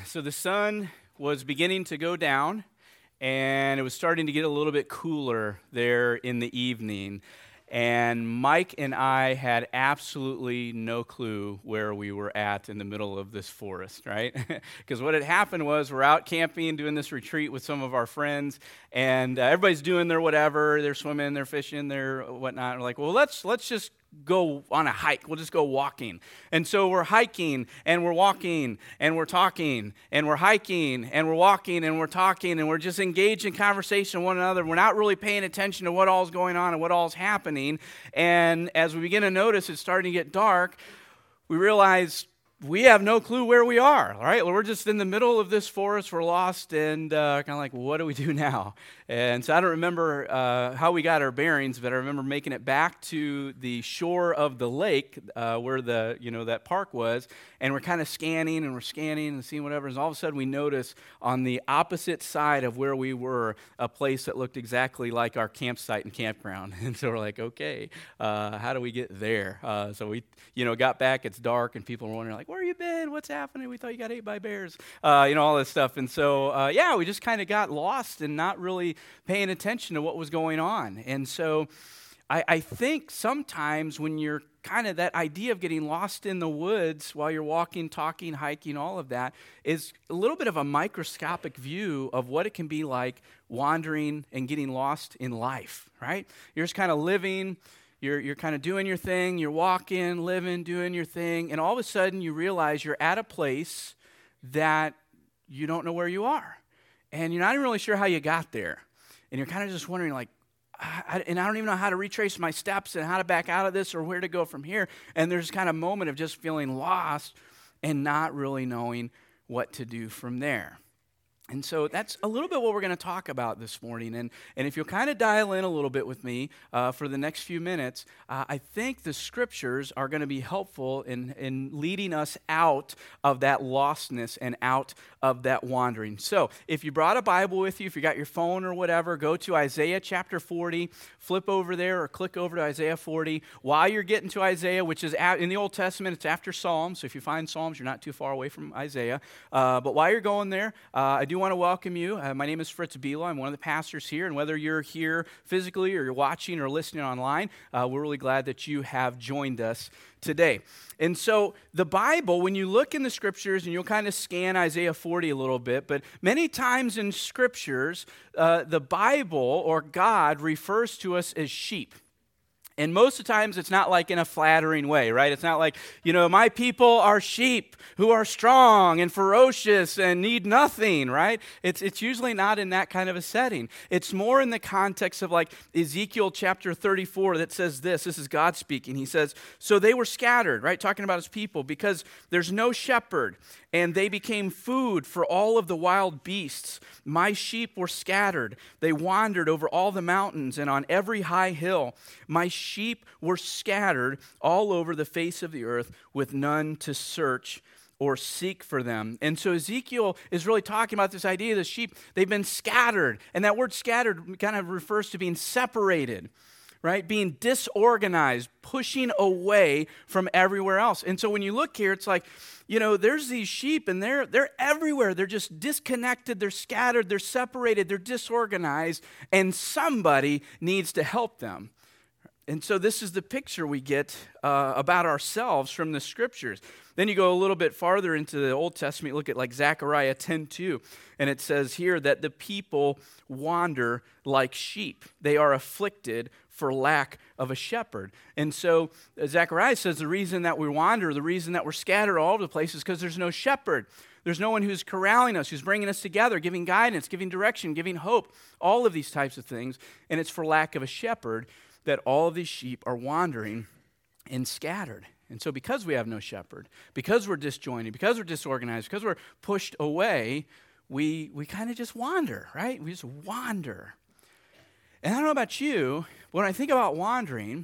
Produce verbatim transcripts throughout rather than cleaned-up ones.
so the sun was beginning to go down, and it was starting to get a little bit cooler there in the evening. And Mike and I had absolutely no clue where we were at in the middle of this forest, right? Because what had happened was we're out camping, doing this retreat with some of our friends, and uh, everybody's doing their whatever. They're swimming, they're fishing, they're whatnot. We're like, well, let's let's just go on a hike. We'll just go walking. And so we're hiking, and we're walking, and we're talking, and we're hiking, and we're walking, and we're talking, and we're just engaged in conversation with one another. We're not really paying attention to what all's going on and what all's happening. And as we begin to notice it's starting to get dark, we realize we have no clue where we are, all right? We're just in the middle of this forest. We're lost, and uh, kind of like, well, what do we do now? And so I don't remember uh, how we got our bearings, but I remember making it back to the shore of the lake uh, where the, you know, that park was, and we're kind of scanning, and we're scanning and seeing whatever, and all of a sudden we notice on the opposite side of where we were a place that looked exactly like our campsite and campground. And so we're like, okay, uh, how do we get there? Uh, so we, you know, got back, it's dark, and people were wondering, like, where you been? What's happening? We thought you got ate by bears. Uh, you know, all this stuff. And so, uh, yeah, we just kind of got lost and not really paying attention to what was going on. And so I, I think sometimes when you're kind of that idea of getting lost in the woods while you're walking, talking, hiking, all of that is a little bit of a microscopic view of what it can be like wandering and getting lost in life, right? You're just kind of living. You're you're kind of doing your thing, you're walking, living, doing your thing, and all of a sudden you realize you're at a place that you don't know where you are. And you're not even really sure how you got there. And you're kind of just wondering, like, I, and I don't even know how to retrace my steps and how to back out of this or where to go from here. And there's kind of a moment of just feeling lost and not really knowing what to do from there. And so that's a little bit what we're going to talk about this morning. And, and if you'll kind of dial in a little bit with me uh, for the next few minutes, uh, I think the scriptures are going to be helpful in, in leading us out of that lostness and out of that wandering. So if you brought a Bible with you, if you got your phone or whatever, go to Isaiah chapter forty, flip over there or click over to Isaiah forty. While you're getting to Isaiah, which is at, in the Old Testament, it's after Psalms. So if you find Psalms, you're not too far away from Isaiah. Uh, but while you're going there, uh, I do want to welcome you. Uh, my name is Fritz Biela. I'm one of the pastors here, and whether you're here physically or you're watching or listening online, uh, we're really glad that you have joined us today. And so the Bible, when you look in the scriptures, and you'll kind of scan Isaiah forty a little bit, but many times in scriptures, uh, the Bible or God refers to us as sheep. And most of the times, it's not like in a flattering way, right? It's not like, you know, my people are sheep who are strong and ferocious and need nothing, right? It's it's usually not in that kind of a setting. It's more in the context of like Ezekiel chapter thirty-four that says this. This is God speaking. He says, so they were scattered, right? Talking about his people, because there's no shepherd, and they became food for all of the wild beasts. My sheep were scattered. They wandered over all the mountains and on every high hill. My sheep were scattered all over the face of the earth with none to search or seek for them. And so Ezekiel is really talking about this idea of the sheep. They've been scattered. And that word scattered kind of refers to being separated, right? Being disorganized, pushing away from everywhere else. And so when you look here, it's like, you know, there's these sheep, and they're they're everywhere. They're just disconnected, they're scattered, they're separated, they're disorganized, and somebody needs to help them. And so this is the picture we get uh, about ourselves from the scriptures. Then you go a little bit farther into the Old Testament, look at like Zechariah ten two, and it says here that the people wander like sheep. They are afflicted for lack of a shepherd. And so uh, Zechariah says the reason that we wander, the reason that we're scattered all over the place is because there's no shepherd. There's no one who's corralling us, who's bringing us together, giving guidance, giving direction, giving hope, all of these types of things. And it's for lack of a shepherd that all of these sheep are wandering and scattered. And so because we have no shepherd, because we're disjointed, because we're disorganized, because we're pushed away, we we kind of just wander, right? We just wander. And I don't know about you, but when I think about wandering,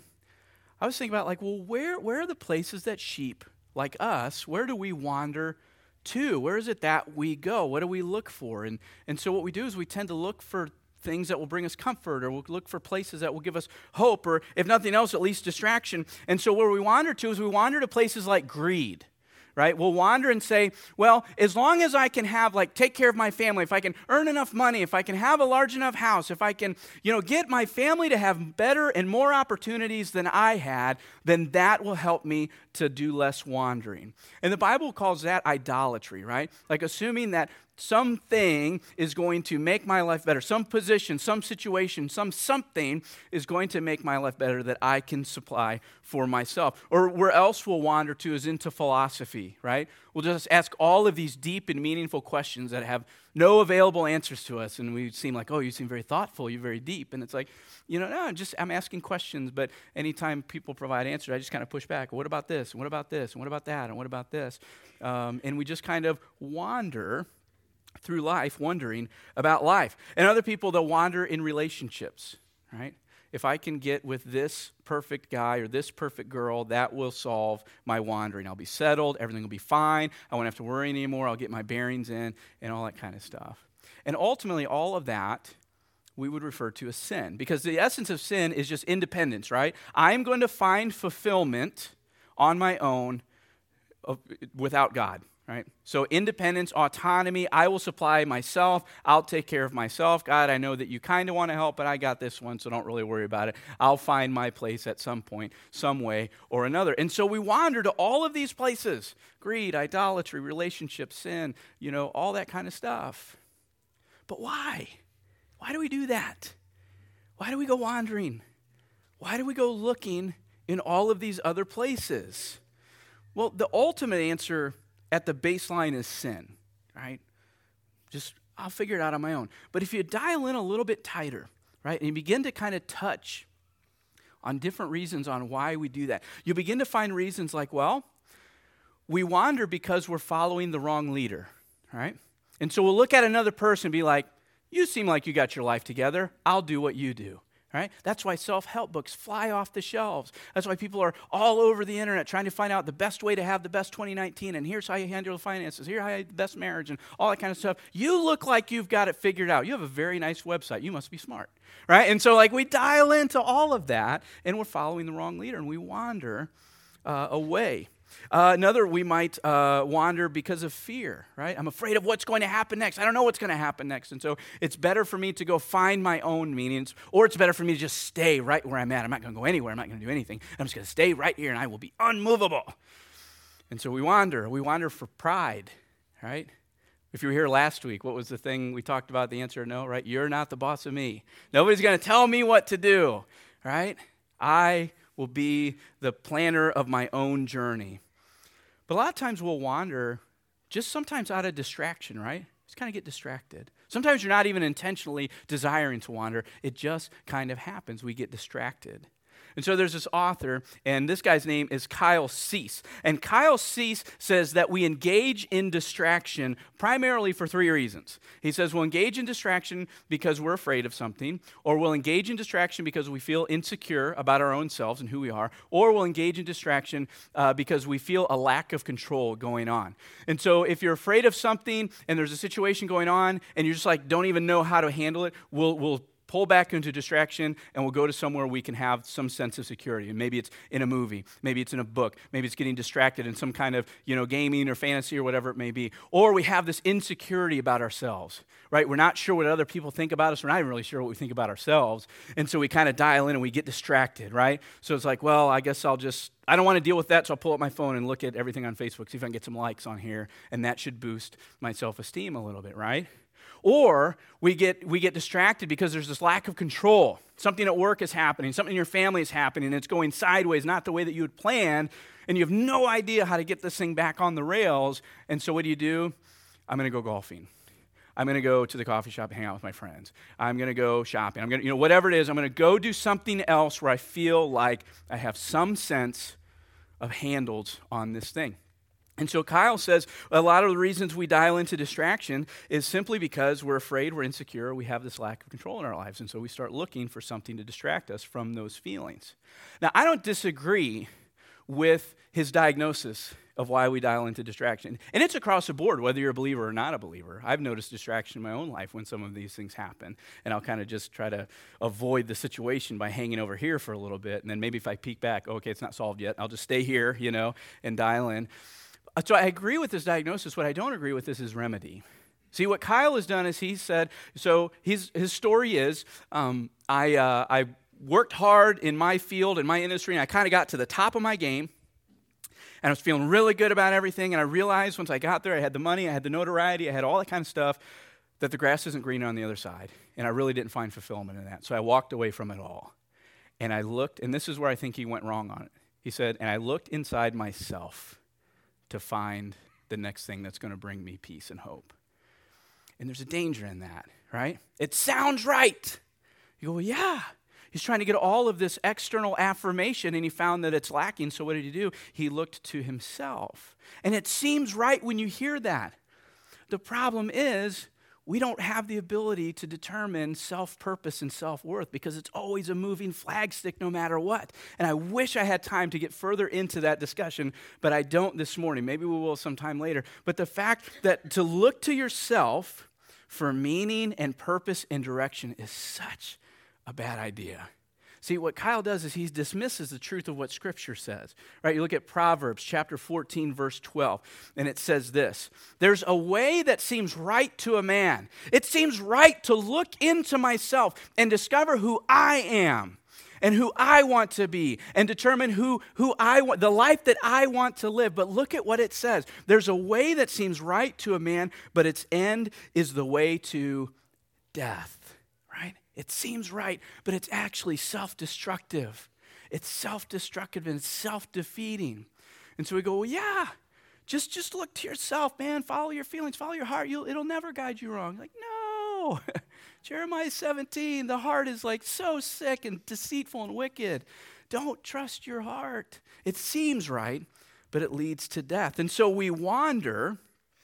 I was thinking about like, well, where, where are the places that sheep like us, where do we wander to? Where is it that we go? What do we look for? And, and so what we do is we tend to look for things that will bring us comfort, or we'll look for places that will give us hope, or if nothing else, at least distraction. And so where we wander to is we wander to places like greed, right? We'll wander and say, well, as long as I can have, like, take care of my family, if I can earn enough money, if I can have a large enough house, if I can, you know, get my family to have better and more opportunities than I had, then that will help me to do less wandering. And the Bible calls that idolatry, right? Like assuming that something is going to make my life better. Some position, some situation, some something is going to make my life better that I can supply for myself. Or where else we'll wander to is into philosophy, right? We'll just ask all of these deep and meaningful questions that have no available answers to us. And we seem like, oh, you seem very thoughtful, you're very deep. And it's like, you know, no, just I'm asking questions, but anytime people provide answers, I just kind of push back. What about this? And what about this? And what about that? And what about this? Um, and we just kind of wander through life wondering about life. And other people, they'll wander in relationships, right? If I can get with this perfect guy or this perfect girl, that will solve my wandering. I'll be settled, everything will be fine, I won't have to worry anymore, I'll get my bearings in, and all that kind of stuff. And ultimately, all of that we would refer to as sin, because the essence of sin is just independence, right? I'm going to find fulfillment on my own of, without God. Right? So independence, autonomy, I will supply myself, I'll take care of myself. God, I know that you kind of want to help, but I got this one, so don't really worry about it. I'll find my place at some point, some way or another. And so we wander to all of these places: greed, idolatry, relationship, sin, you know, all that kind of stuff. But why? Why do we do that? Why do we go wandering? Why do we go looking in all of these other places? Well, the ultimate answer at the baseline is sin, right? Just, I'll figure it out on my own. But if you dial in a little bit tighter, right, and you begin to kind of touch on different reasons on why we do that, you begin to find reasons like, well, we wander because we're following the wrong leader, right? And so we'll look at another person and be like, you seem like you got your life together, I'll do what you do. Right? That's why self-help books fly off the shelves. That's why people are all over the internet trying to find out the best way to have the best twenty nineteen, and here's how you handle the finances, here's how you have the best marriage, and all that kind of stuff. You look like you've got it figured out. You have a very nice website. You must be smart. Right? And so like we dial into all of that, and we're following the wrong leader, and we wander uh, away. Uh, another, we might uh, wander because of fear, right? I'm afraid of what's going to happen next. I don't know what's going to happen next. And so it's better for me to go find my own meanings, or it's better for me to just stay right where I'm at. I'm not going to go anywhere. I'm not going to do anything. I'm just going to stay right here, and I will be unmovable. And so we wander. We wander for pride, right? If you were here last week, what was the thing we talked about, the answer no, right? You're not the boss of me. Nobody's going to tell me what to do, right? I will be the planner of my own journey. But a lot of times we'll wander just sometimes out of distraction, right? Just kind of get distracted. Sometimes you're not even intentionally desiring to wander. It just kind of happens. We get distracted. And so there's this author, and this guy's name is Kyle Cease. And Kyle Cease says that we engage in distraction primarily for three reasons. He says we'll engage in distraction because we're afraid of something, or we'll engage in distraction because we feel insecure about our own selves and who we are, or we'll engage in distraction uh, because we feel a lack of control going on. And so if you're afraid of something and there's a situation going on and you're just like don't even know how to handle it, we'll we'll pull back into distraction, and we'll go to somewhere we can have some sense of security. And maybe it's in a movie, maybe it's in a book, maybe it's getting distracted in some kind of, you know, gaming or fantasy or whatever it may be. Or we have this insecurity about ourselves, right? We're not sure what other people think about us. We're not even really sure what we think about ourselves. And so we kind of dial in and we get distracted, right? So it's like, well, I guess I'll just, I don't want to deal with that, so I'll pull up my phone and look at everything on Facebook, see if I can get some likes on here, and that should boost my self-esteem a little bit, right? Or we get we get distracted because there's this lack of control. Something at work is happening, something in your family is happening, and it's going sideways, not the way that you had planned, and you have no idea how to get this thing back on the rails. And so what do you do? I'm going to go golfing. I'm going to go to the coffee shop and hang out with my friends. I'm going to go shopping. I'm going to, you know, whatever it is, I'm going to go do something else where I feel like I have some sense of handles on this thing. And so Kyle says a lot of the reasons we dial into distraction is simply because we're afraid, we're insecure, we have this lack of control in our lives. And so we start looking for something to distract us from those feelings. Now, I don't disagree with his diagnosis of why we dial into distraction. And it's across the board, whether you're a believer or not a believer. I've noticed distraction in my own life when some of these things happen. And I'll kind of just try to avoid the situation by hanging over here for a little bit. And then maybe if I peek back, oh, okay, it's not solved yet, I'll just stay here, you know, and dial in. So I agree with this diagnosis. What I don't agree with is his remedy. See, what Kyle has done is he said, so his, his story is, um, I, uh, I worked hard in my field, in my industry, and I kind of got to the top of my game, and I was feeling really good about everything, and I realized once I got there, I had the money, I had the notoriety, I had all that kind of stuff, that the grass isn't greener on the other side, and I really didn't find fulfillment in that. So I walked away from it all, and I looked, and this is where I think he went wrong on it. He said, and I looked inside myself to find the next thing that's going to bring me peace and hope. And there's a danger in that, right? It sounds right. You go, well, yeah. He's trying to get all of this external affirmation, and he found that it's lacking. So what did he do? He looked to himself. And it seems right when you hear that. The problem is we don't have the ability to determine self-purpose and self-worth because it's always a moving flagstick no matter what. And I wish I had time to get further into that discussion, but I don't this morning. Maybe we will sometime later. But the fact that to look to yourself for meaning and purpose and direction is such a bad idea. See, what Kyle does is he dismisses the truth of what Scripture says, right? You look at Proverbs chapter fourteen, verse twelve, and it says this, there's a way that seems right to a man. It seems right to look into myself and discover who I am and who I want to be and determine who, who I want, the life that I want to live. But look at what it says. There's a way that seems right to a man, but its end is the way to death, right? It seems right, but it's actually self-destructive. It's self-destructive and it's self-defeating. And so we go, well, yeah, just, just look to yourself, man. Follow your feelings, follow your heart. You'll, it'll never guide you wrong. Like, no. Jeremiah seventeen, the heart is like so sick and deceitful and wicked. Don't trust your heart. It seems right, but it leads to death. And so we wander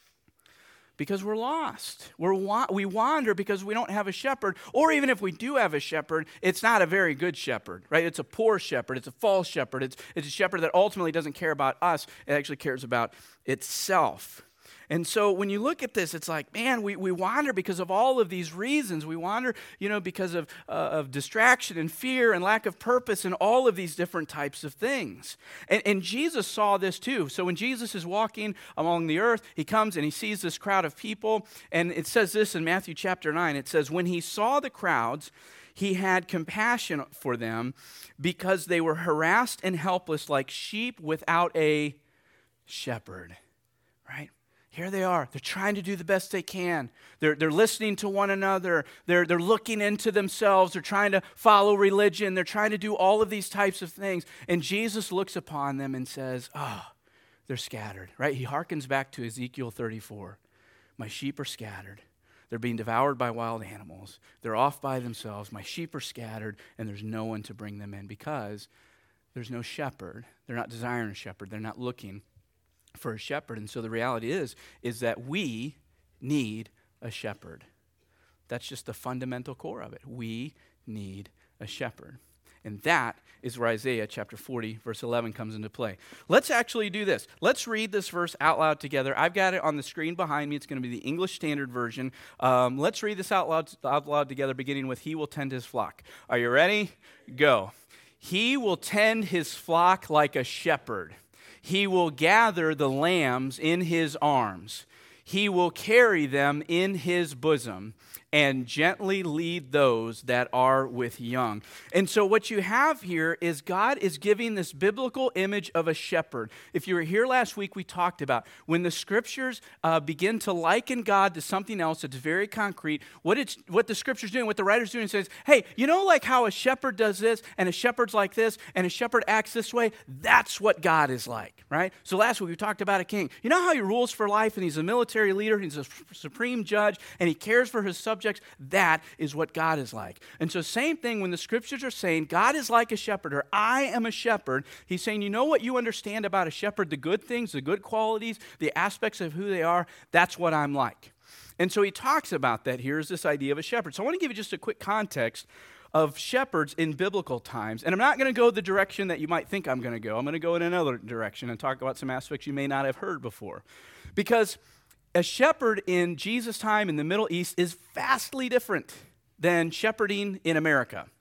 because we're lost. We're wa- we wander because we don't have a shepherd. Or even if we do have a shepherd, it's not a very good shepherd, right? It's a poor shepherd. It's a false shepherd. It's, it's a shepherd that ultimately doesn't care about us. It actually cares about itself. And so when you look at this, it's like, man, we, we wander because of all of these reasons. We wander, you know, because of, uh, of distraction and fear and lack of purpose and all of these different types of things. And, and Jesus saw this too. So when Jesus is walking along the earth, he comes and he sees this crowd of people. And it says this in Matthew chapter nine. It says, when he saw the crowds, he had compassion for them because they were harassed and helpless like sheep without a shepherd, right? Here they are. They're trying to do the best they can. They're, they're listening to one another. They're, they're looking into themselves. They're trying to follow religion. They're trying to do all of these types of things. And Jesus looks upon them and says, oh, they're scattered, right? He harkens back to Ezekiel thirty-four. My sheep are scattered. They're being devoured by wild animals. They're off by themselves. My sheep are scattered, and there's no one to bring them in because there's no shepherd. They're not desiring a shepherd. They're not looking for a shepherd. And so the reality is, is that we need a shepherd. That's just the fundamental core of it. We need a shepherd. And that is where Isaiah chapter forty, verse eleven comes into play. Let's actually do this. Let's read this verse out loud together. I've got it on the screen behind me. It's going to be the English Standard Version. Um, let's read this out loud, out loud together, beginning with, he will tend his flock. Are you ready? Go. He will tend his flock like a shepherd. He will gather the lambs in his arms. He will carry them in his bosom and gently lead those that are with young. And so what you have here is God is giving this biblical image of a shepherd. If you were here last week, we talked about when the scriptures uh, begin to liken God to something else that's very concrete, what it's what the scripture's doing, what the writer's doing says, hey, you know like how a shepherd does this, and a shepherd's like this, and a shepherd acts this way? That's what God is like, right? So last week we talked about a king. You know how he rules for life, and he's a military leader, and he's a supreme judge, and he cares for his subjects? That is what God is like. And so same thing when the scriptures are saying God is like a shepherd, or I am a shepherd, he's saying, you know what you understand about a shepherd, the good things, the good qualities, the aspects of who they are, that's what I'm like. And so he talks about that. Here's this idea of a shepherd. So I want to give you just a quick context of shepherds in biblical times. And I'm not going to go the direction that you might think I'm going to go. I'm going to go in another direction and talk about some aspects you may not have heard before. Because a shepherd in Jesus' time in the Middle East is vastly different than shepherding in America.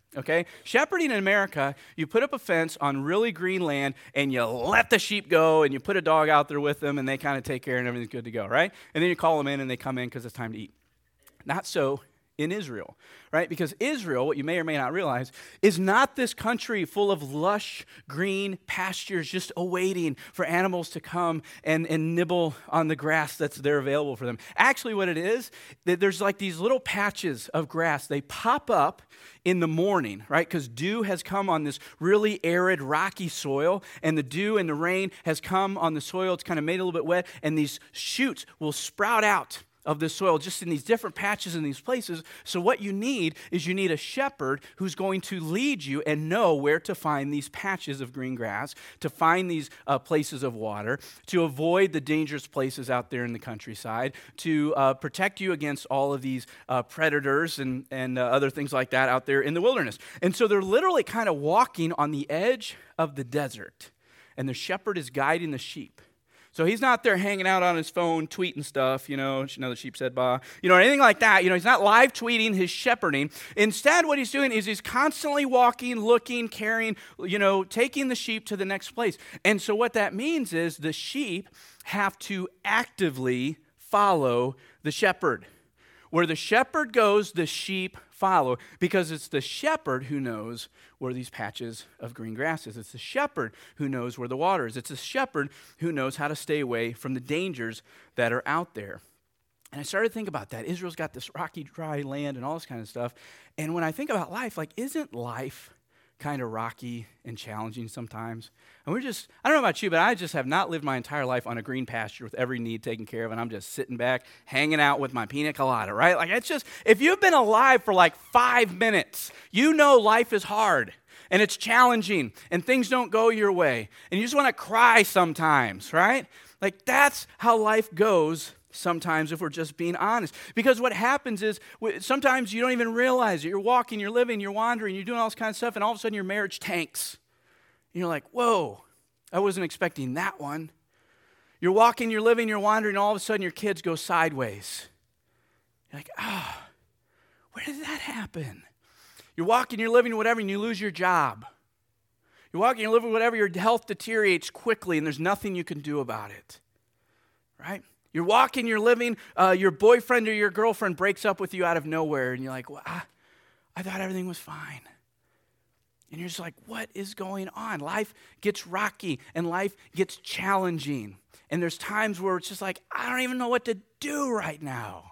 Okay? Shepherding in America, you put up a fence on really green land and you let the sheep go and you put a dog out there with them and they kind of take care and everything's good to go, right? And then you call them in and they come in because it's time to eat. Not so in Israel, right? Because Israel, what you may or may not realize, is not this country full of lush green pastures just awaiting for animals to come and, and nibble on the grass that's there available for them. Actually, what it is, there's like these little patches of grass. They pop up in the morning, right? Because dew has come on this really arid, rocky soil, and the dew and the rain has come on the soil. It's kind of made a little bit wet, and these shoots will sprout out of the soil just in these different patches in these places. So what you need is you need a shepherd who's going to lead you and know where to find these patches of green grass, to find these uh, places of water, to avoid the dangerous places out there in the countryside, to uh, protect you against all of these uh, predators and, and uh, other things like that out there in the wilderness. And so they're literally kind of walking on the edge of the desert, and the shepherd is guiding the sheep. So he's not there hanging out on his phone, tweeting stuff, you know, you know, the sheep said, bah, you know, anything like that. You know, he's not live tweeting his shepherding. Instead, what he's doing is he's constantly walking, looking, carrying, you know, taking the sheep to the next place. And so what that means is the sheep have to actively follow the shepherd. Where the shepherd goes, the sheep follow, because it's the shepherd who knows where these patches of green grass is. It's the shepherd who knows where the water is. It's the shepherd who knows how to stay away from the dangers that are out there. And I started to think about that. Israel's got this rocky, dry land and all this kind of stuff. And when I think about life, like, isn't life kind of rocky and challenging sometimes? And we're just, I don't know about you, but I just have not lived my entire life on a green pasture with every need taken care of, and I'm just sitting back, hanging out with my pina colada, right? Like, it's just, if you've been alive for like five minutes, you know life is hard, and it's challenging, and things don't go your way, and you just want to cry sometimes, right? Like, that's how life goes sometimes, if we're just being honest. Because what happens is, sometimes you don't even realize it. You're walking, you're living, you're wandering, you're doing all this kind of stuff, and all of a sudden your marriage tanks. And you're like, whoa, I wasn't expecting that one. You're walking, you're living, you're wandering, and all of a sudden your kids go sideways. You're like, ah, oh, where did that happen? You're walking, you're living, whatever, and you lose your job. You're walking, you're living, whatever, your health deteriorates quickly, and there's nothing you can do about it. Right? You're walking, you're living, uh, your boyfriend or your girlfriend breaks up with you out of nowhere, and you're like, well, I, I thought everything was fine. And you're just like, what is going on? Life gets rocky, and life gets challenging. And there's times where it's just like, I don't even know what to do right now.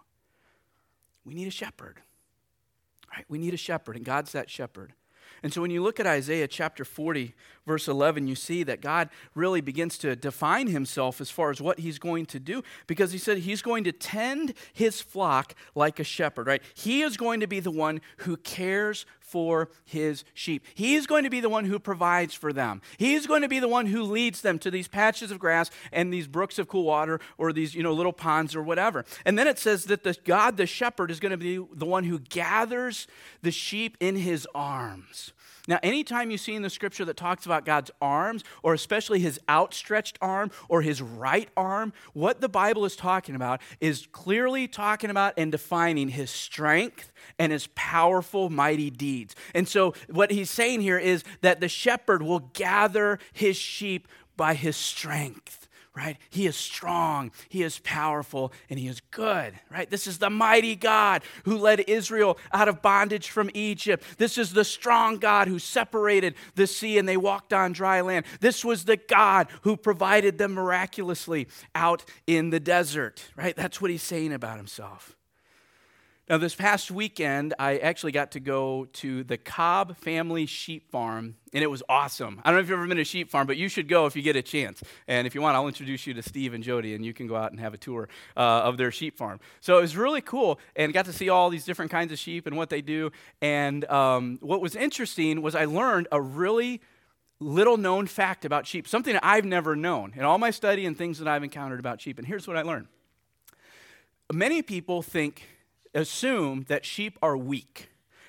We need a shepherd, right? We need a shepherd, and God's that shepherd. And so when you look at Isaiah chapter forty, verse eleven, you see that God really begins to define himself as far as what he's going to do, because he said he's going to tend his flock like a shepherd, right? He is going to be the one who cares for his sheep. He's going to be the one who provides for them. He's going to be the one who leads them to these patches of grass and these brooks of cool water, or these, you know, little ponds or whatever. And then it says that the God, the shepherd, is going to be the one who gathers the sheep in his arms. Now, anytime you see in the scripture that talks about God's arms, or especially his outstretched arm or his right arm, what the Bible is talking about is clearly talking about and defining his strength and his powerful, mighty deeds. And so what he's saying here is that the shepherd will gather his sheep by his strength. Right? He is strong, he is powerful, and he is good, right? This is the mighty God who led Israel out of bondage from Egypt. This is the strong God who separated the sea and they walked on dry land. This was the God who provided them miraculously out in the desert, right? That's what he's saying about himself. Now, this past weekend, I actually got to go to the Cobb family sheep farm, and it was awesome. I don't know if you've ever been to a sheep farm, but you should go if you get a chance. And if you want, I'll introduce you to Steve and Jody, and you can go out and have a tour uh, of their sheep farm. So it was really cool, and got to see all these different kinds of sheep and what they do. And um, what was interesting was I learned a really little-known fact about sheep, something that I've never known in all my study and things that I've encountered about sheep. And here's what I learned. Many people think... assume that sheep are weak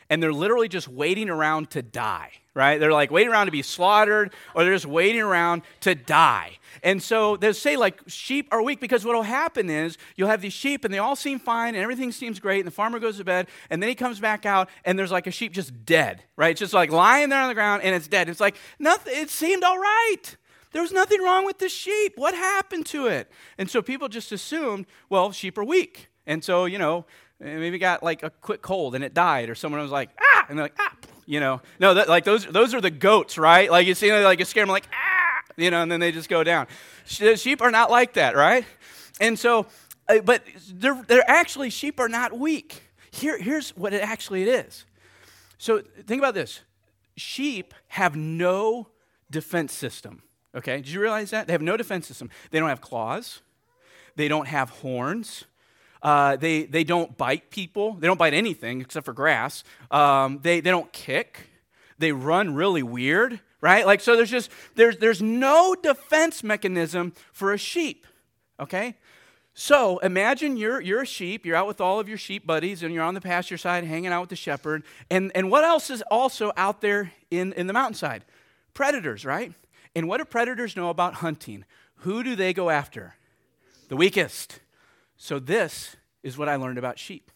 and they're literally just waiting around to die, right? They're like waiting around to be slaughtered, or they're just waiting around to die. And so they'll say like sheep are weak, because what will happen is you'll have these sheep and they all seem fine and everything seems great, and the farmer goes to bed, and then he comes back out and there's like a sheep just dead, right? It's just like lying there on the ground and it's dead. It's like nothing, it seemed all right. There was nothing wrong with the sheep. What happened to it? And so people just assumed, well, sheep are weak. And so, you know, maybe got like a quick cold and it died, or someone was like, ah, and they're like, ah, you know. No, that, like those those are the goats, right? Like you see, like you scare them, like, ah, you know, and then they just go down. Sheep are not like that, right? And so, uh, but they're, they're actually, sheep are not weak. Here, here's what it actually it is. So think about this. Sheep have no defense system, okay? Did you realize that? They have no defense system. They don't have claws. They don't have horns. Uh, they they don't bite people. They don't bite anything except for grass. Um, they they don't kick. They run really weird, right? Like so, there's just there's there's no defense mechanism for a sheep. Okay, so imagine you're you're a sheep. You're out with all of your sheep buddies, and you're on the pasture side, hanging out with the shepherd. And and what else is also out there in in the mountainside? Predators, right? And what do predators know about hunting? Who do they go after? The weakest. So this is what I learned about sheep.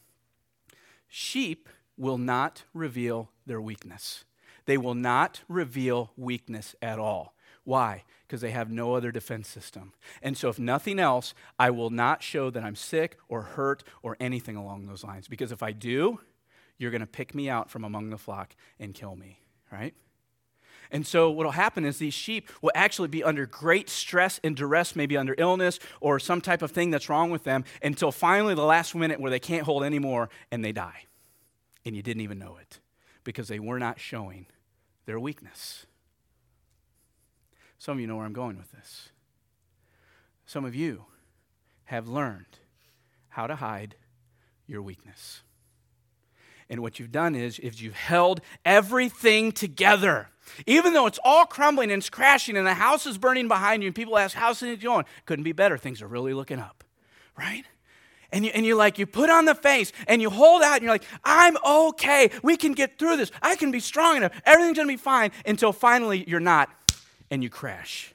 Sheep will not reveal their weakness. They will not reveal weakness at all. Why? Because they have no other defense system. And so if nothing else, I will not show that I'm sick or hurt or anything along those lines. Because if I do, you're going to pick me out from among the flock and kill me, right? And so what will happen is these sheep will actually be under great stress and duress, maybe under illness or some type of thing that's wrong with them, until finally the last minute where they can't hold anymore and they die. And you didn't even know it because they were not showing their weakness. Some of you know where I'm going with this. Some of you have learned how to hide your weakness. And what you've done is, is you've held everything together. Even though it's all crumbling and it's crashing and the house is burning behind you and people ask, how's things going? Couldn't be better. Things are really looking up, right? And you, and you like, you put on the face and you hold out and you're like, I'm okay. We can get through this. I can be strong enough. Everything's going to be fine, until finally you're not and you crash.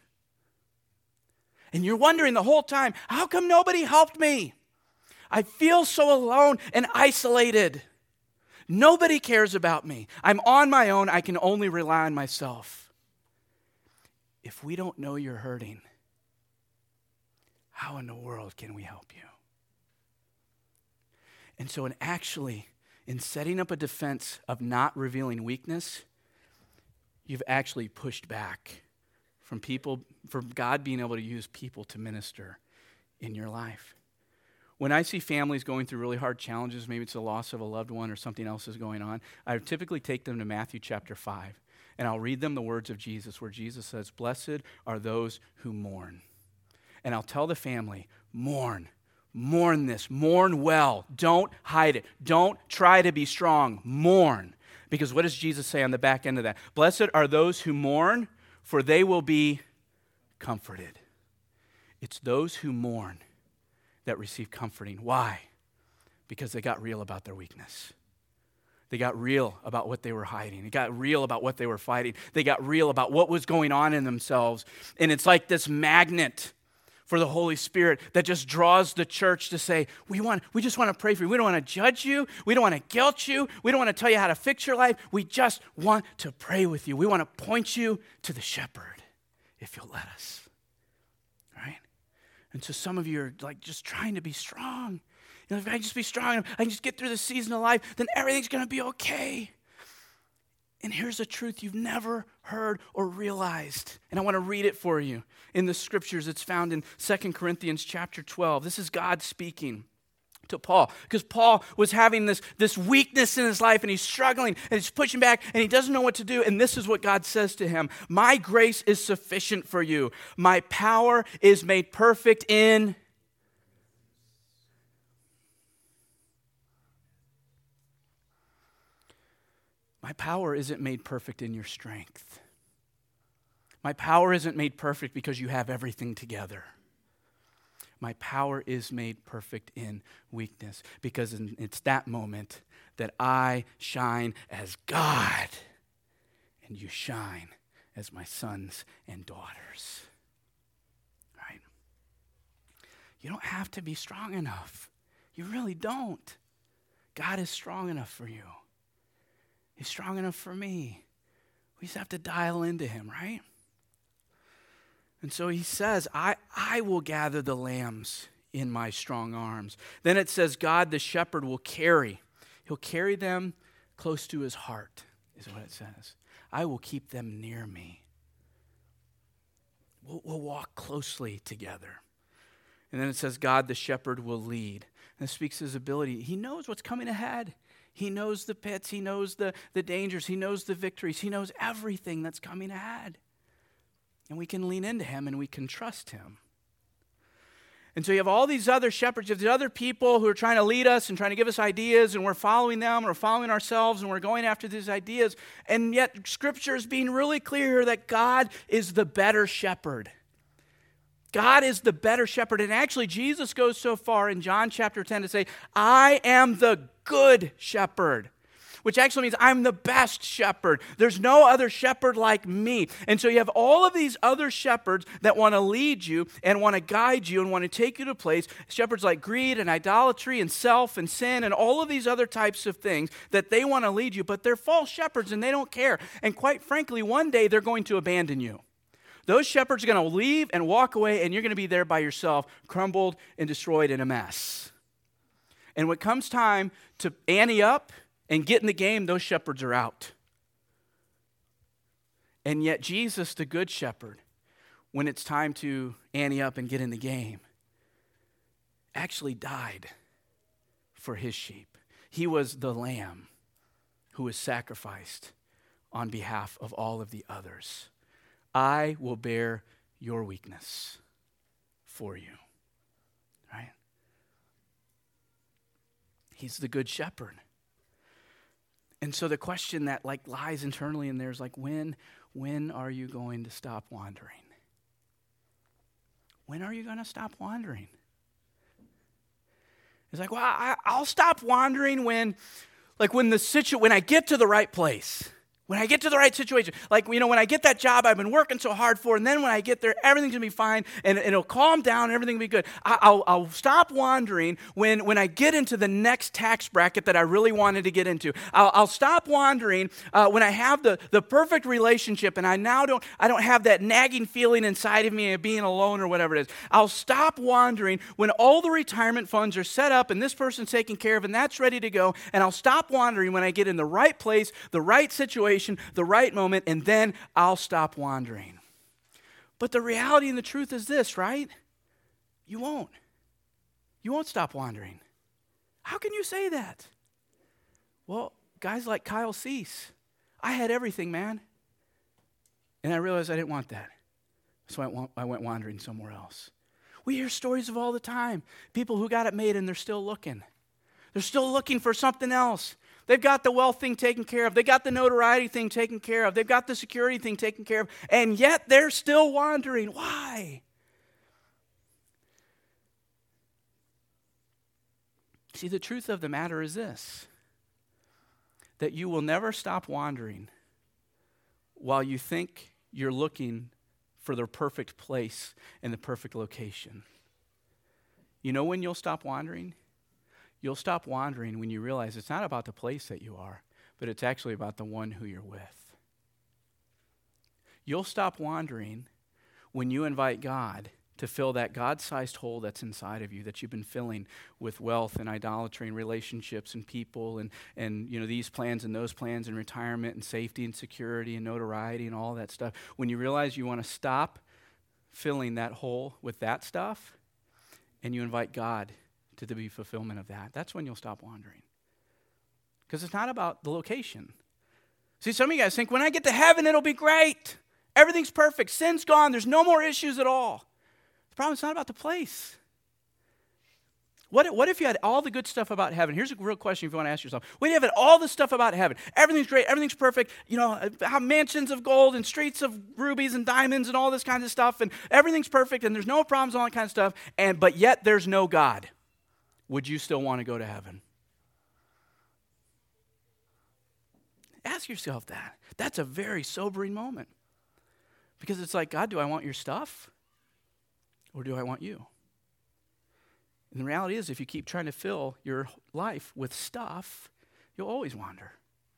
And you're wondering the whole time, how come nobody helped me? I feel so alone and isolated. Nobody cares about me. I'm on my own. I can only rely on myself. If we don't know you're hurting, how in the world can we help you? And so in actually, in setting up a defense of not revealing weakness, you've actually pushed back from people, from God being able to use people to minister in your life. When I see families going through really hard challenges, maybe it's the loss of a loved one or something else is going on, I typically take them to Matthew chapter five, and I'll read them the words of Jesus, where Jesus says, blessed are those who mourn. And I'll tell the family, mourn, mourn this, mourn well, don't hide it, don't try to be strong, mourn. Because what does Jesus say on the back end of that? Blessed are those who mourn, for they will be comforted. It's those who mourn that receive comforting. Why? Because they got real about their weakness. They got real about what they were hiding. They got real about what they were fighting. They got real about what was going on in themselves. And it's like this magnet for the Holy Spirit that just draws the church to say, we want, we just want to pray for you. We don't want to judge you. We don't want to guilt you. We don't want to tell you how to fix your life. We just want to pray with you. We want to point you to the shepherd, if you'll let us. And so some of you are like just trying to be strong. You know, if I can just be strong, I can just get through this season of life, then everything's going to be okay. And here's a truth you've never heard or realized. And I want to read it for you in the scriptures. It's found in Second Corinthians chapter twelve. This is God speaking to Paul, because Paul was having this, this weakness in his life, and he's struggling, and he's pushing back, and he doesn't know what to do. And this is what God says to him: my grace is sufficient for you. My power is made perfect in... My power isn't made perfect in your strength. My power isn't made perfect because you have everything together. My power is made perfect in weakness, because it's that moment that I shine as God and you shine as my sons and daughters. Right? You don't have to be strong enough. You really don't. God is strong enough for you. He's strong enough for me. We just have to dial into him, right? And so he says, I, I will gather the lambs in my strong arms. Then it says, God the shepherd will carry. He'll carry them close to his heart, is what it says. I will keep them near me. We'll, we'll walk closely together. And then it says, God the shepherd will lead. And it speaks to his ability. He knows what's coming ahead. He knows the pits. He knows the, the dangers. He knows the victories. He knows everything that's coming ahead. And we can lean into him and we can trust him. And so you have all these other shepherds, you have these other people who are trying to lead us and trying to give us ideas, and we're following them, and we're following ourselves, and we're going after these ideas. And yet Scripture is being really clear here that God is the better shepherd. God is the better shepherd. And actually, Jesus goes so far in John chapter ten to say, I am the good shepherd, which actually means I'm the best shepherd. There's no other shepherd like me. And so you have all of these other shepherds that want to lead you and want to guide you and want to take you to a place. Shepherds like greed and idolatry and self and sin and all of these other types of things that they want to lead you, but they're false shepherds and they don't care. And quite frankly, one day they're going to abandon you. Those shepherds are going to leave and walk away, and you're going to be there by yourself, crumbled and destroyed in a mess. And when it comes time to ante up and get in the game, those shepherds are out. And yet Jesus, the good shepherd, when it's time to ante up and get in the game, actually died for his sheep. He was the lamb who was sacrificed on behalf of all of the others. I will bear your weakness for you. Right? He's the good shepherd. And so the question that like lies internally in there is like, when, when are you going to stop wandering? When are you going to stop wandering? It's like, well, I, I'll stop wandering when, like when the situ, when I get to the right place. When I get to the right situation, like, you know, when I get that job I've been working so hard for, and then when I get there, everything's going to be fine, and, and it'll calm down, and everything will be good. I, I'll, I'll stop wandering when, when I get into the next tax bracket that I really wanted to get into. I'll, I'll stop wandering uh, when I have the, the perfect relationship, and I now don't, I don't have that nagging feeling inside of me of being alone or whatever it is. I'll stop wandering when all the retirement funds are set up, and this person's taken care of, and that's ready to go, and I'll stop wandering when I get in the right place, the right situation, the right moment, and then I'll stop wandering. But the reality and the truth is this, right? You won't. You won't stop wandering. How can you say that? Well, guys like Kyle Cease, I had everything, man. And I realized I didn't want that. So I went, I went wandering somewhere else. We hear stories of all the time. People who got it made and they're still looking. They're still looking for something else. They've got the wealth thing taken care of. They got the notoriety thing taken care of. They've got the security thing taken care of. And yet they're still wandering. Why? See, the truth of the matter is this, that you will never stop wandering while you think you're looking for the perfect place and the perfect location. You know when you'll stop wandering? You'll stop wandering when you realize it's not about the place that you are, but it's actually about the one who you're with. You'll stop wandering when you invite God to fill that God-sized hole that's inside of you that you've been filling with wealth and idolatry and relationships and people and, and you know, these plans and those plans and retirement and safety and security and notoriety and all that stuff. When you realize you want to stop filling that hole with that stuff and you invite God to the fulfillment of that, that's when you'll stop wandering. Because it's not about the location. See, some of you guys think, when I get to heaven, it'll be great. Everything's perfect. Sin's gone. There's no more issues at all. The problem is not about the place. What, what if you had all the good stuff about heaven? Here's a real question if you want to ask yourself. What if you had all the stuff about heaven? Everything's great, everything's perfect, you know, how mansions of gold and streets of rubies and diamonds and all this kind of stuff, and everything's perfect, and there's no problems, all that kind of stuff, and but yet there's no God. Would you still want to go to heaven? Ask yourself that. That's a very sobering moment. Because it's like, God, do I want your stuff? Or do I want you? And the reality is, if you keep trying to fill your life with stuff, you'll always wander.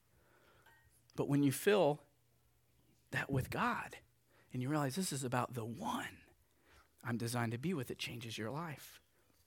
But when you fill that with God, and you realize this is about the one I'm designed to be with, it changes your life.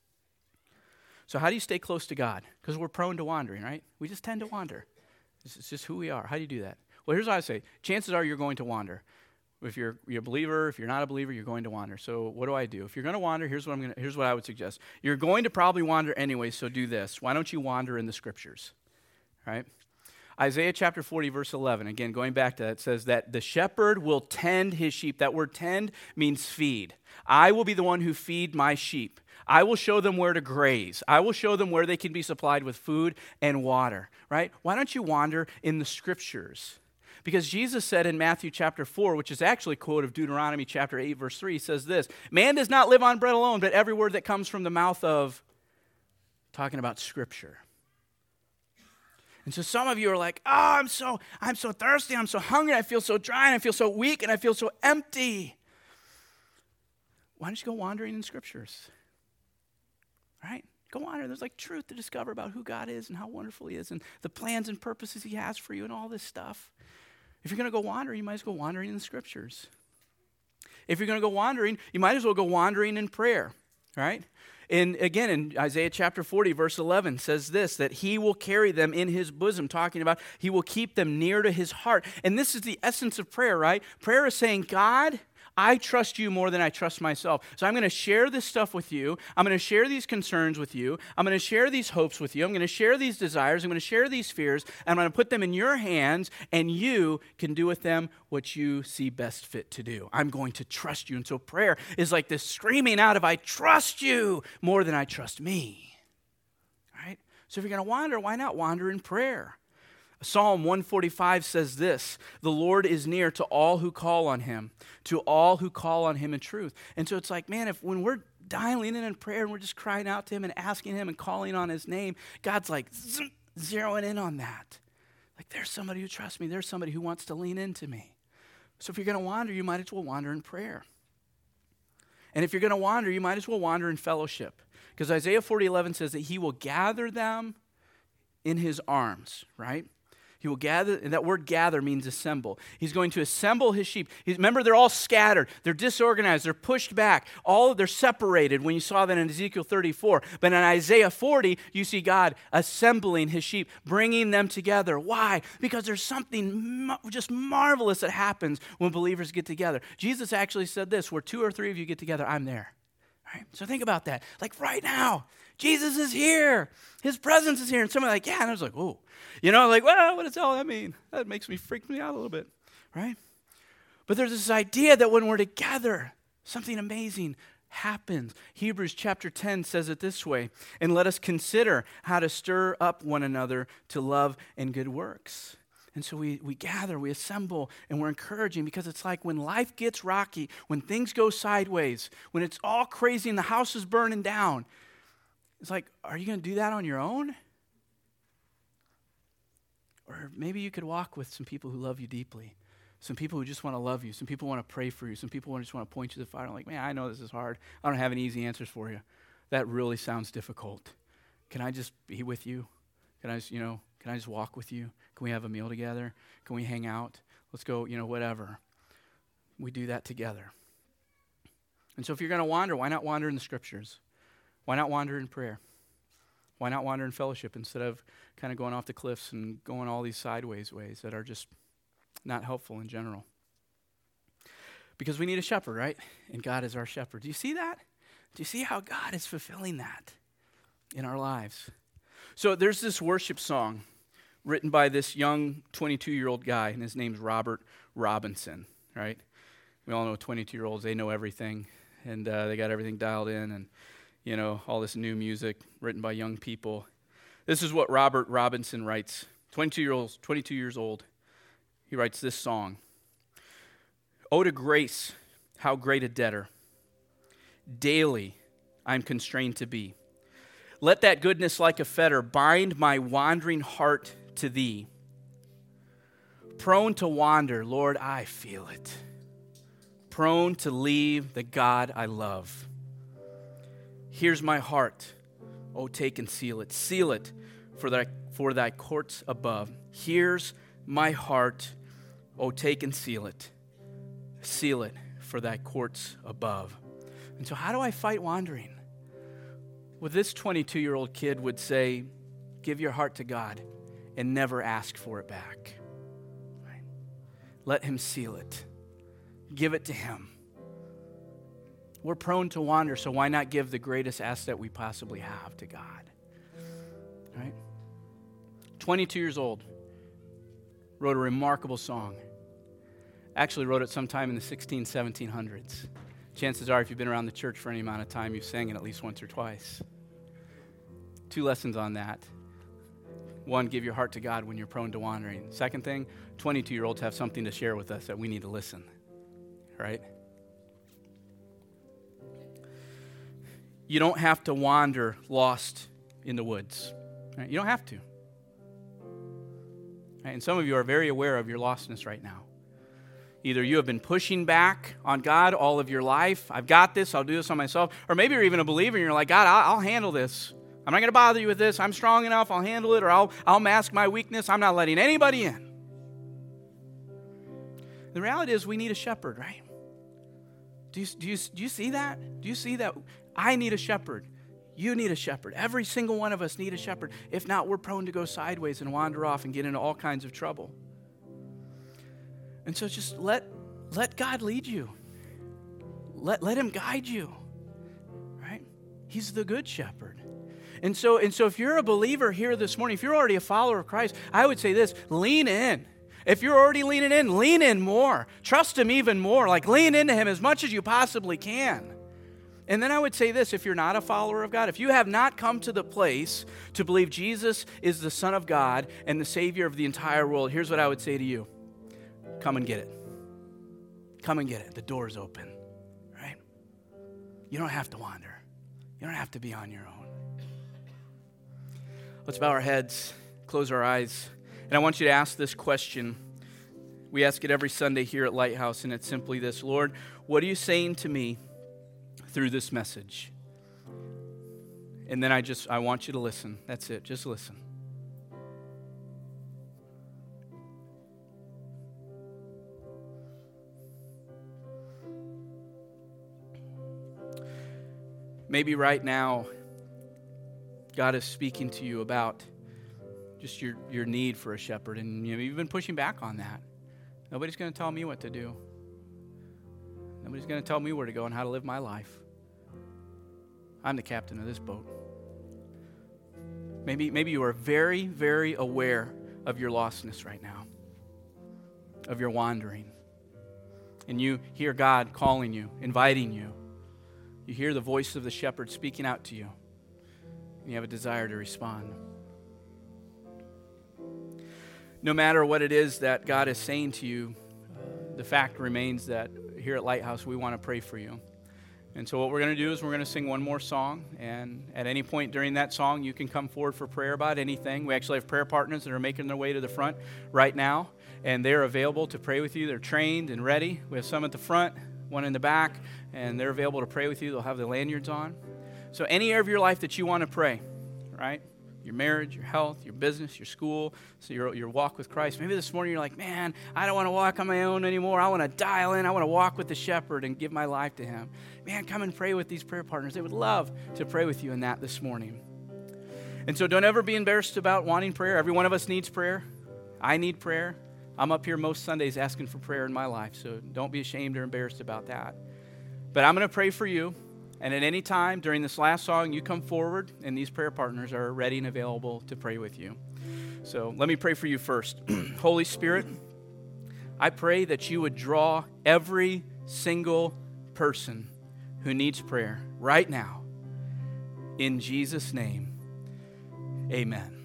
So how do you stay close to God? Because we're prone to wandering, right? We just tend to wander. It's just who we are. How do you do that? Well, here's what I say. Chances are you're going to wander. If you're, you're a believer, if you're not a believer, you're going to wander. So what do I do? If you're going to wander, here's what I'm going to, here's what I would suggest. You're going to probably wander anyway, so do this. Why don't you wander in the scriptures? Right? Isaiah chapter forty, verse eleven, again, going back to that, says that the shepherd will tend his sheep. That word tend means feed. I will be the one who feed my sheep. I will show them where to graze. I will show them where they can be supplied with food and water, right? Why don't you wander in the scriptures? Because Jesus said in Matthew chapter four, which is actually a quote of Deuteronomy chapter eight, verse three, he says this, man does not live on bread alone, but every word that comes from the mouth of, talking about scripture. And so some of you are like, oh, I'm so, I'm so thirsty, I'm so hungry, I feel so dry, and I feel so weak, and I feel so empty. Why don't you go wandering in scriptures? Right? Go wander. There's like truth to discover about who God is and how wonderful he is and the plans and purposes he has for you and all this stuff. If you're going to go wandering, you might as well go wandering in the scriptures. If you're going to go wandering, you might as well go wandering in prayer, right? And again, in Isaiah chapter forty, verse eleven says this, that he will carry them in his bosom, talking about he will keep them near to his heart. And this is the essence of prayer, right? Prayer is saying, God, I trust you more than I trust myself. So I'm going to share this stuff with you. I'm going to share these concerns with you. I'm going to share these hopes with you. I'm going to share these desires. I'm going to share these fears. And I'm going to put them in your hands, and you can do with them what you see best fit to do. I'm going to trust you. And so prayer is like this screaming out of, I trust you more than I trust me. All right? So if you're going to wander, why not wander in prayer? Psalm one forty-five says this, the Lord is near to all who call on him, to all who call on him in truth. And so it's like, man, if when we're dialing in in prayer and we're just crying out to him and asking him and calling on his name, God's like zoom, zeroing in on that. Like there's somebody who trusts me. There's somebody who wants to lean into me. So if you're going to wander, you might as well wander in prayer. And if you're going to wander, you might as well wander in fellowship. Because Isaiah forty eleven says that he will gather them in his arms, right? He will gather, and that word gather means assemble. He's going to assemble his sheep. He's, remember, they're all scattered. They're disorganized. They're pushed back. All they're separated when you saw that in Ezekiel thirty-four. But in Isaiah forty, you see God assembling his sheep, bringing them together. Why? Because there's something ma- just marvelous that happens when believers get together. Jesus actually said this, where two or three of you get together, I'm there. Right? So think about that. Like right now, Jesus is here. His presence is here. And somebody like, yeah. And I was like, oh. You know, like, well, what does all that mean? That makes me freak me out a little bit, right? But there's this idea that when we're together, something amazing happens. Hebrews chapter ten says it this way, and let us consider how to stir up one another to love and good works. And so we, we gather, we assemble, and we're encouraging because it's like when life gets rocky, when things go sideways, when it's all crazy and the house is burning down, it's like, are you going to do that on your own? Or maybe you could walk with some people who love you deeply, some people who just want to love you, some people want to pray for you, some people just want to point you to the fire. I'm like, man, I know this is hard. I don't have any easy answers for you. That really sounds difficult. Can I just be with you? Can I just, you know, can I just walk with you? Can we have a meal together? Can we hang out? Let's go, you know, whatever. We do that together. And so if you're going to wander, why not wander in the scriptures? Why not wander in prayer? Why not wander in fellowship instead of kind of going off the cliffs and going all these sideways ways that are just not helpful in general? Because we need a shepherd, right? And God is our shepherd. Do you see that? Do you see how God is fulfilling that in our lives? So there's this worship song written by this young twenty-two-year-old guy, and his name's Robert Robinson, right? We all know twenty-two-year-olds, they know everything, and uh, they got everything dialed in, and you know, all this new music written by young people. This is what Robert Robinson writes. twenty-two year old, twenty-two years old. He writes this song. "Oh, to grace, how great a debtor. Daily I'm constrained to be. Let that goodness like a fetter bind my wandering heart to thee. Prone to wander, Lord, I feel it. Prone to leave the God I love. Here's my heart. Oh, take and seal it. Seal it for thy, for thy courts above. Here's my heart. Oh, take and seal it. Seal it for thy courts above." And so how do I fight wandering? Well, this twenty-two-year-old kid would say, give your heart to God and never ask for it back. Right? Let him seal it. Give it to him. We're prone to wander, so why not give the greatest asset we possibly have to God? Right? twenty-two years old, wrote a remarkable song. Actually wrote it sometime in the sixteen, seventeen hundreds. Chances are, if you've been around the church for any amount of time, you've sang it at least once or twice. Two lessons on that. One, give your heart to God when you're prone to wandering. Second thing, twenty-two-year-olds have something to share with us that we need to listen. Right? You don't have to wander lost in the woods. Right? You don't have to. Right? And some of you are very aware of your lostness right now. Either you have been pushing back on God all of your life. I've got this. I'll do this on myself. Or maybe you're even a believer and you're like, God, I'll, I'll handle this. I'm not going to bother you with this. I'm strong enough. I'll handle it. Or I'll, I'll mask my weakness. I'm not letting anybody in. The reality is we need a shepherd, right? Do you, do you, do you see that? Do you see that? I need a shepherd. You need a shepherd. Every single one of us need a shepherd. If not, we're prone to go sideways and wander off and get into all kinds of trouble. And so just let, let God lead you. Let, let him guide you, right? He's the good shepherd. And so, and so if you're a believer here this morning, if you're already a follower of Christ, I would say this, lean in. If you're already leaning in, lean in more. Trust him even more. Like lean into him as much as you possibly can. And then I would say this, if you're not a follower of God, if you have not come to the place to believe Jesus is the Son of God and the Savior of the entire world, here's what I would say to you. Come and get it. Come and get it. The door's open, right? You don't have to wander. You don't have to be on your own. Let's bow our heads, close our eyes, and I want you to ask this question. We ask it every Sunday here at Lighthouse, and it's simply this: Lord, what are you saying to me through this message? And then I just, I want you to listen. That's it. Just listen. Maybe right now, God is speaking to you about just your, your need for a shepherd, and you know, you've been pushing back on that. Nobody's going to tell me what to do. Nobody's going to tell me where to go and how to live my life. I'm the captain of this boat. Maybe, maybe you are very, very aware of your lostness right now, of your wandering. And you hear God calling you, inviting you. You hear the voice of the shepherd speaking out to you. And you have a desire to respond. No matter what it is that God is saying to you, the fact remains that here at Lighthouse, we want to pray for you. And so what we're going to do is we're going to sing one more song, and at any point during that song, you can come forward for prayer about anything. We actually have prayer partners that are making their way to the front right now, and they're available to pray with you. They're trained and ready. We have some at the front, one in the back, and they're available to pray with you. They'll have the lanyards on. So any area of your life that you want to pray, right? Your marriage, your health, your business, your school, so your, your walk with Christ. Maybe this morning you're like, man, I don't want to walk on my own anymore. I want to dial in. I want to walk with the shepherd and give my life to him. Man, come and pray with these prayer partners. They would love to pray with you in that this morning. And so don't ever be embarrassed about wanting prayer. Every one of us needs prayer. I need prayer. I'm up here most Sundays asking for prayer in my life, so don't be ashamed or embarrassed about that. But I'm going to pray for you. And at any time during this last song, you come forward, and these prayer partners are ready and available to pray with you. So let me pray for you first. Holy Spirit, I pray that you would draw every single person who needs prayer right now In Jesus' name, amen.